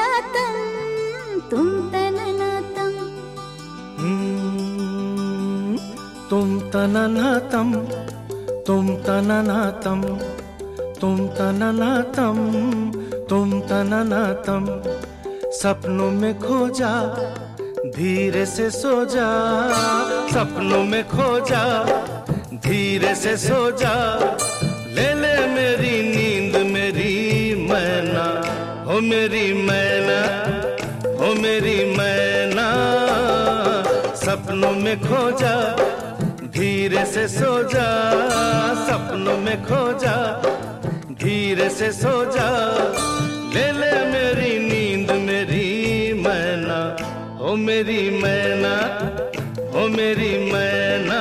तननातम तुम तननातम। तुम तननातम तुम तननातम तुम तननातम तुम तननातम। सपनों में खो जा धीरे से सो जा, सपनों में खो जा धीरे से सो जा। ले ले मेरी नींद मेरी मैना, हो मेरी मैना, हो मेरी मैना। सपनों में खो जा धीरे से सो जा, सपनों में खो जा धीरे से सो जा। ले ले मेरी नींद मेरी मैना, हो मेरी मैना, हो मेरी मैना।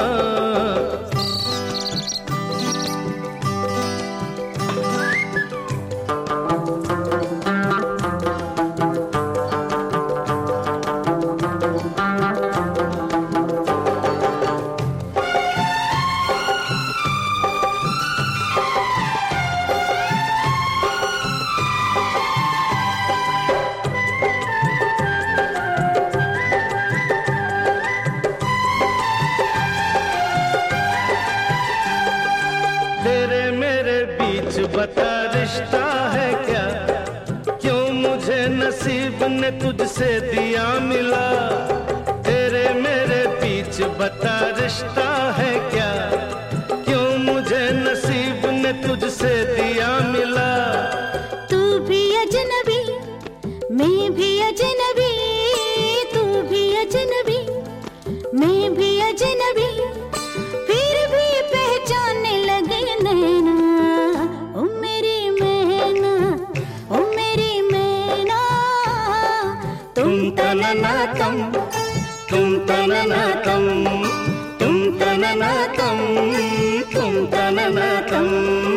तेरे मेरे बीच बता रिश्ता है क्या, क्यों मुझे नसीब ने तुझसे दिया मिला। तेरे मेरे बीच बता रिश्ता है क्या, क्यों मुझे नसीब ने तुझसे दिया मिला। तू भी अजनबी मैं भी अजनबी, तू भी अजनबी मैं भी अजनबी, फिर भी पहचानने लगे नैना। ओ मेरी मैना, ओ मेरी मैना। तुम तननातम तुम तननातम तुम तननातम तुम तननातम।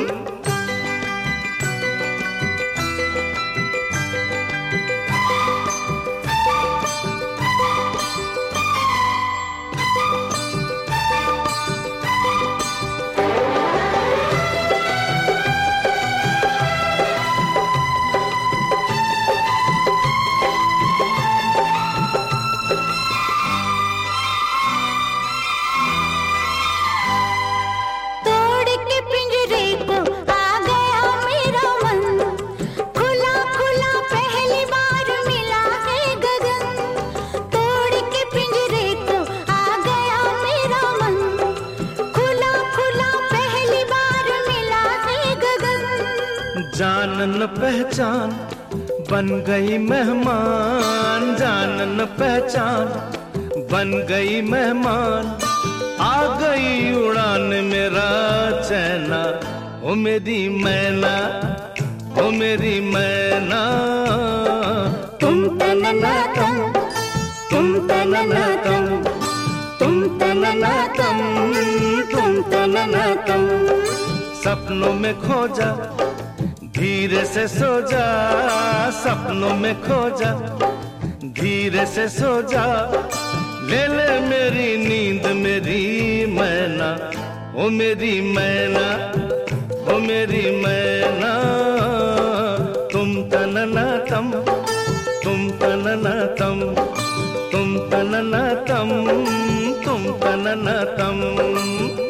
जान न पहचान बन गई मेहमान, जान न पहचान बन गई मेहमान। आ गई उड़ान मेरा चैना, ओ मेरी मैना, ओ मेरी मैना। तुम तननातम तुम तननातम तुम तननातम तुम तननातम। सपनों में खो जा धीरे से सो जा, सपनों में खो जा धीरे से सो जा। ले ले मेरी नींद मेरी मैना, ओ मेरी मैना, ओ मेरी मैना। तुम तननातम तुम तननातम तुम तननातम तुम तननातम।